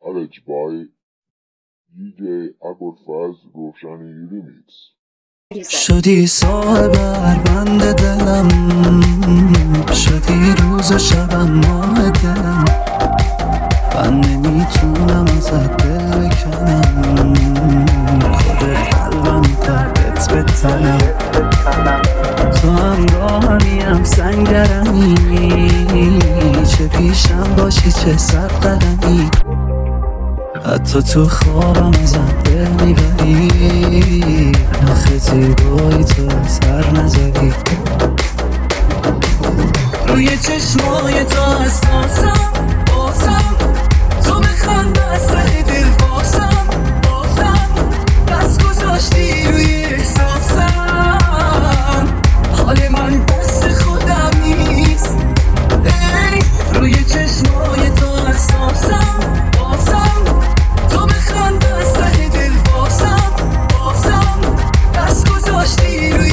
Arranged by DJ Abolfazl Roshaniyuri Remix. شدی صاحب بند دلم، شدی روز و شبم ماه دلم. من نمیتونم ازت دل بکنم، خودت قلبم تبت بتنم. تو همراهمی هم سنگرمی، چه پیشم باشی چه صد قدمی. حتی تو خوابم ازم دل میبری، آخه زیبایی تو سر نزدی. روی چشمای تو حساسم، بازم تو بخند از ته دل بازم دست گذاشتی روی احساسم. حال من دست خودم نیست. ای روی چشمای تو حساسم، بازم تو بخند از ته دل بازم دست گذاشتی روی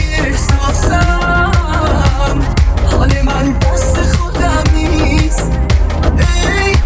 احساسم. حال من دست خودم نیست. ای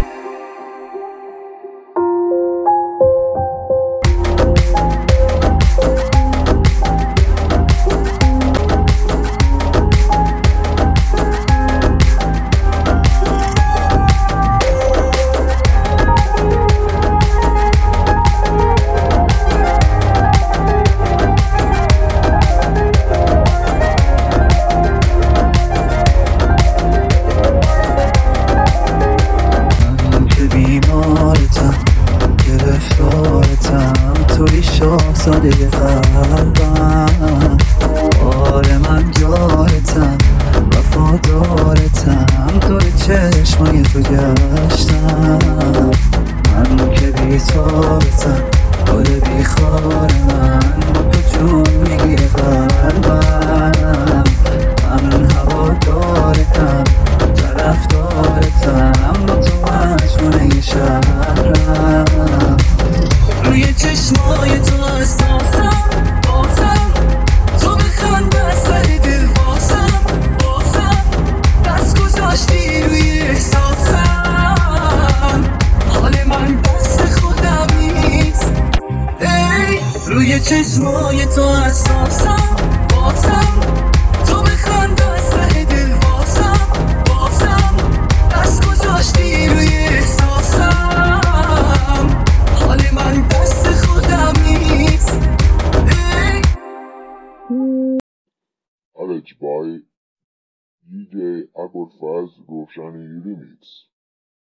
توی شاهزاده قلبم، آره من یارتم وفادارتم. دور چشمای تو گشتم، من که بی‌تابتم گل بیخار من. با تو جون میگیره قلبم، من هوادارتم طرفدارتم. با تو مجنونه شهرم. روی چشمای تو حساسم، بازم تو بخند از ته دل بازم دست گذاشتی روی احساسم. حال من دست خودم نیست. ای روی چشمای تو حساسم، بازم تو بخند از ته دل بازم دست گذاشتی روی احساسم. حال من دست خودم نیست. Arranged by DJ Abolfazl Roshaniyuri Remix.